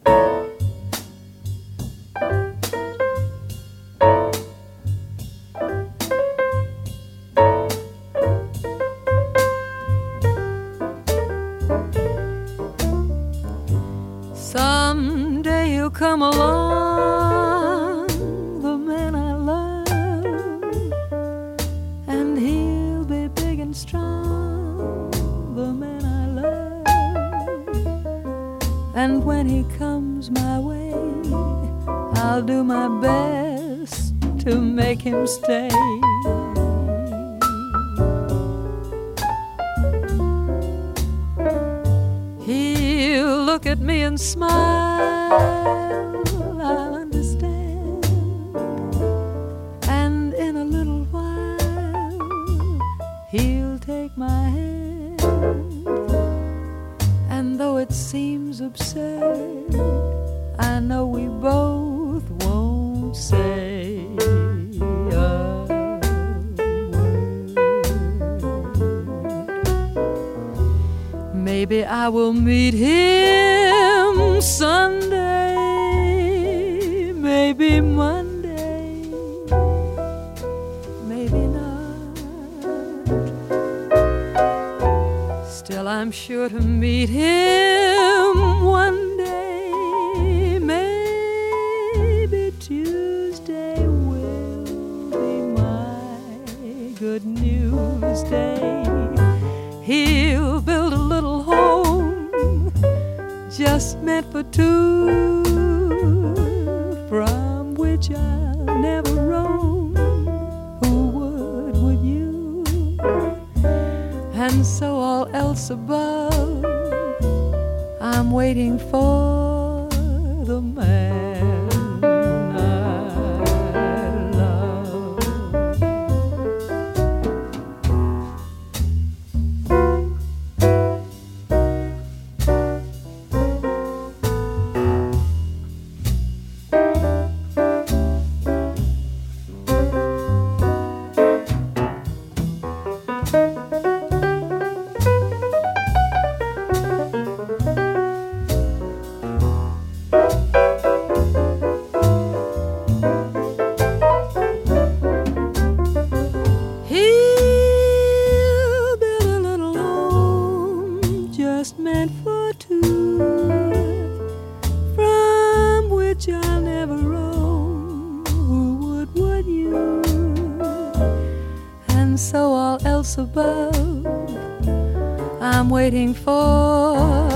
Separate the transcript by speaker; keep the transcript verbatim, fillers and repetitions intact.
Speaker 1: Someday he'll come along, the man I love, and he'll be big and strong, the man I love. And when he comes my way, I'll do my best to make him stay. He'll look at me and smile, I'll understand, and in a little while he'll take my hand. And though it seems absurd, I know we both won't say a word. Maybe I will meet him Sunday, maybe Monday, maybe not. Still I'm sure to meet him one day. Maybe Tuesday will be my good news day. He'll build a little home just meant for two, from which I'll never roam. Who would, would you? And so all else above, I'm waiting for the man I love. Meant for two, from which I'll never roam. Who would, would you? And so all else above, I'm waiting for